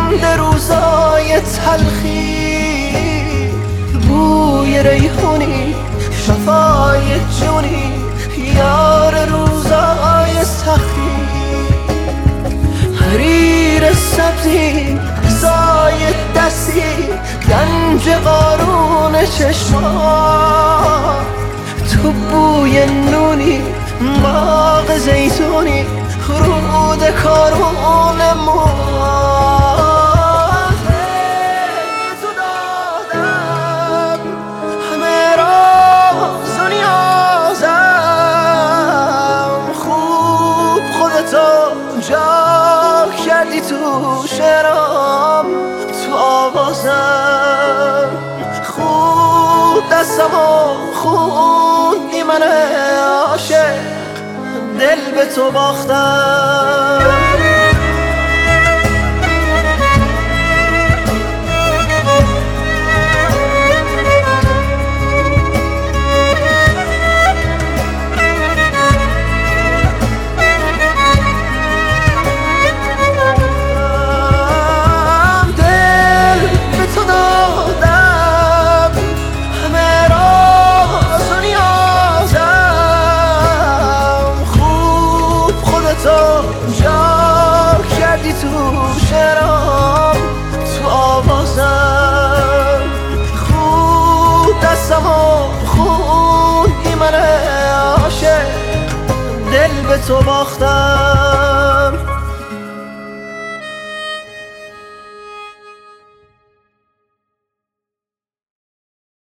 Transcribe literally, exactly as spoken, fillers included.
مانده روزای تلخی، بوی ریحونی شفای جونی یار روزای سختی. حریر سبزی سایه دستی گنج قارون چشما، تو بوی نونی باغ زیتونی رود کارون ما. تو دادم همه راز و نیازم، خوب خودتو جا کردی تو شعرام تو آوازم، خوب دستمو خوندی من عاشق دل به تو باختم. جا کردی تو شعرام تو آوازم، خوب دستمو خوندی من عاشق دل به تو باختم.